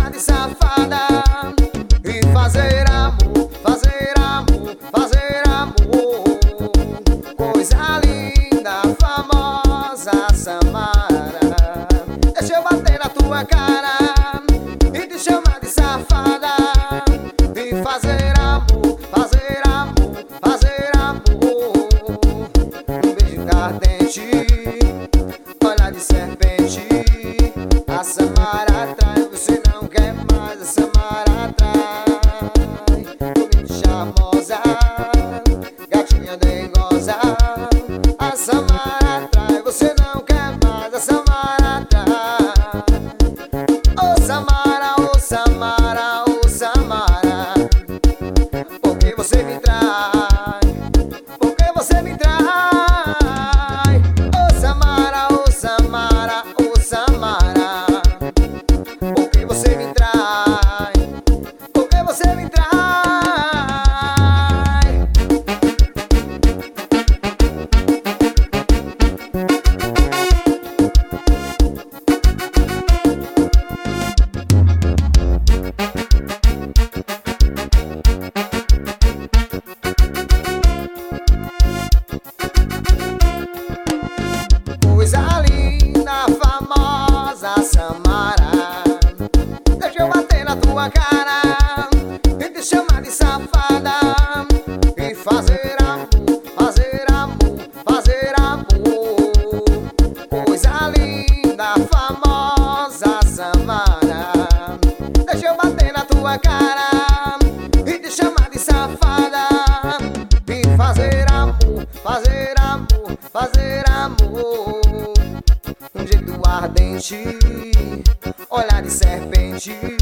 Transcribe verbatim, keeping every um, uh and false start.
chamar de safada e fazer amor, fazer amor, fazer amor. Coisa linda, famosa Samara. Deixa eu bater na tua cara e te chamar de safada e fazer amor, fazer amor, fazer amor. Um beijo ardente, olhar de serpente. A Samara atrai, você não quer mais. A Samara atrai, bonita e charmosa, gatinha dengosa. A Samara atrai, você não quer mais. A Samara atrai. Ô Samara, ô Samara, ô Samara, por que você me trai? Por que você me trai? Ô Samara, ô Samara, ô Samara, por que você me trai? Por que você me trai? Coisa linda, famosa Samara. Deixa eu bater na tua cara e te chamar de safada e fazer amor, fazer amor, fazer amor. Coisa linda, famosa Samara. Deixa eu bater na tua cara e te chamar de safada e fazer amor, fazer amor, fazer amor. Um jeito ardente, olhar de serpente.